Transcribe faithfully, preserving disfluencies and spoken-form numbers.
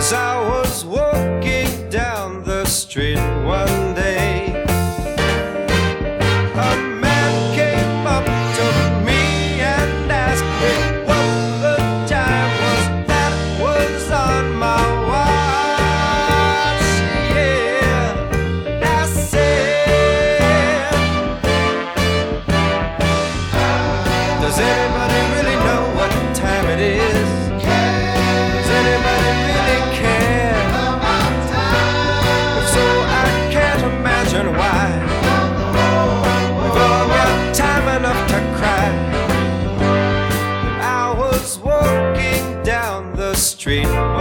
As I was walking down the street one day, a man came up to me and asked me what the time was that was on my watch. Yeah, I said, does anybody really know what time it is? Does anybody really care? If so, I can't imagine why. We've all got time enough to cry. And I was walking down the street